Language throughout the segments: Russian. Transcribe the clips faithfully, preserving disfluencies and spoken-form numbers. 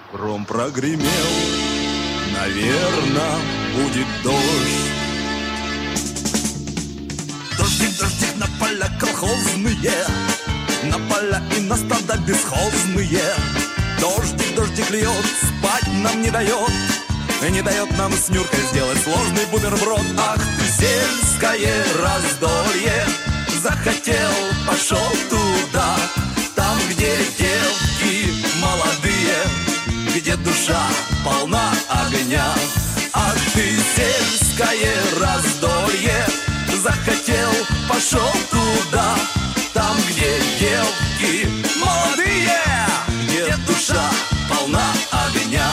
Гром прогремел, наверно, будет дождь. Дождик, дождик на поля колхозные, на поля и на стада бесхозные. Дождик, дождик льет, спать нам не дает, не дает нам с Нюркой сделать сложный бутерброд. Ах ты, сельское раздолье, захотел, пошел туда, там, где девки молодые, где душа полна огня. Ах ты, сельское раздолье, захотел, пошел туда, там, где девки молодые, где душа полна огня.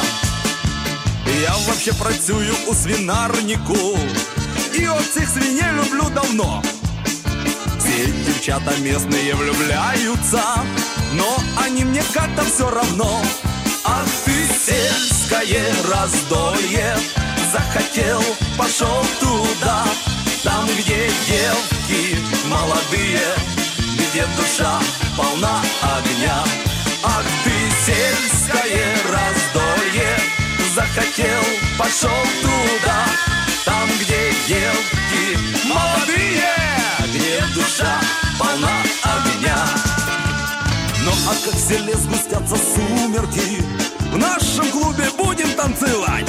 Я вообще працюю у свинарнику, и от цих свиней люблю давно. Все девчата местные влюбляются, но они мне как-то все равно. Ах ты, сельское раздолье, захотел, пошел туда, там, где девки молодые, где душа полна огня. Ах ты, сельское раздолье, захотел, пошел туда, там, где девки молодые, где душа полна огня. Ну а как в селе сгустятся сумерки, в нашем клубе будем танцевать,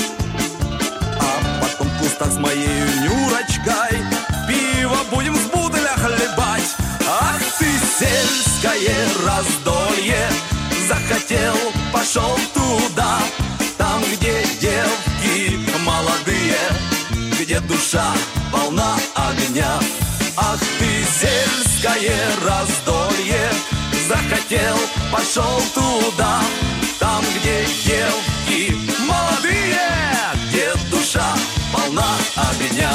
а потом в кустах с моей Нюрочкой пиво будем с буделя хлебать. Ах ты, сельское раздолье, захотел, пошел туда, там, где девки молодые, где душа полна огня. Ах ты, сельское раздолье, захотел, пошел туда, там, где девки молодые, где душа полна огня.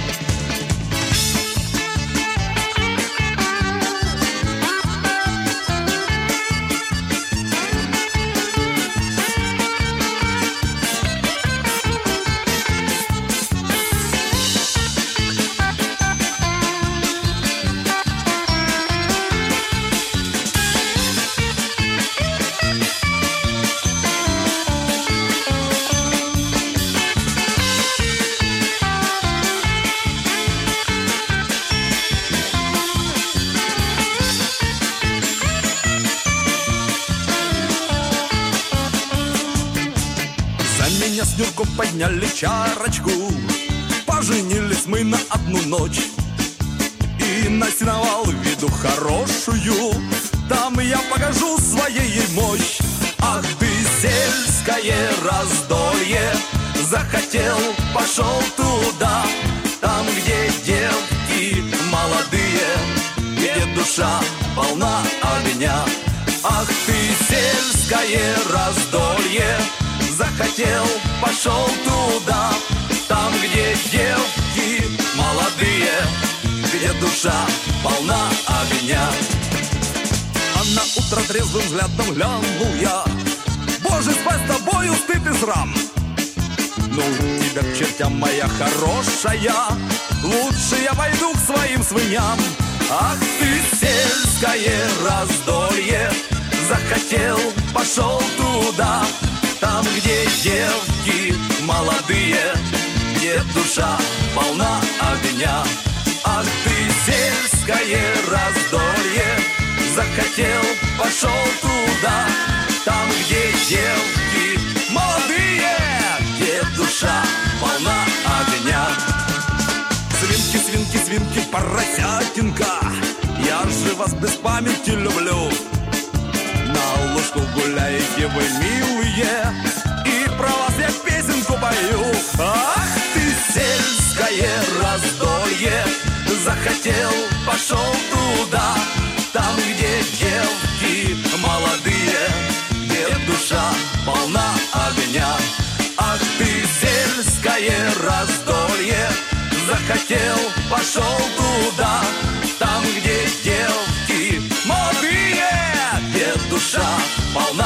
Меня с Нюркой подняли чарочку, поженились мы на одну ночь. И на сеновал веду хорошую, там я покажу своей ей мощь. Ах ты, сельское раздолье, захотел, пошел туда, там, где девки молодые, где душа полна огня. Ах ты, сельское раздолье, захотел, пошел туда, там, где девки молодые, где душа полна огня. А на утро трезвым взглядом глянул я: Боже, спать с тобою стыд и срам. Ну, тебя к чертям, моя хорошая, лучше я пойду к своим свиньям. Ах ты, сельское раздолье, захотел, пошел туда, там, где девки молодые, где душа полна огня. Ах ты, сельское раздолье, захотел, пошел туда, там, где девки молодые, где душа полна огня. Свинки, свинки, свинки, поросятинка, я же вас без памяти люблю. На лужку гуляете вы, милые, и про вас я песенку пою. Ах ты, сельское раздолье, захотел, пошел туда, там, где девки молодые, где душа полна огня. Ах ты, сельское раздолье, захотел, пошел туда, там, где девки молодые, где душа полна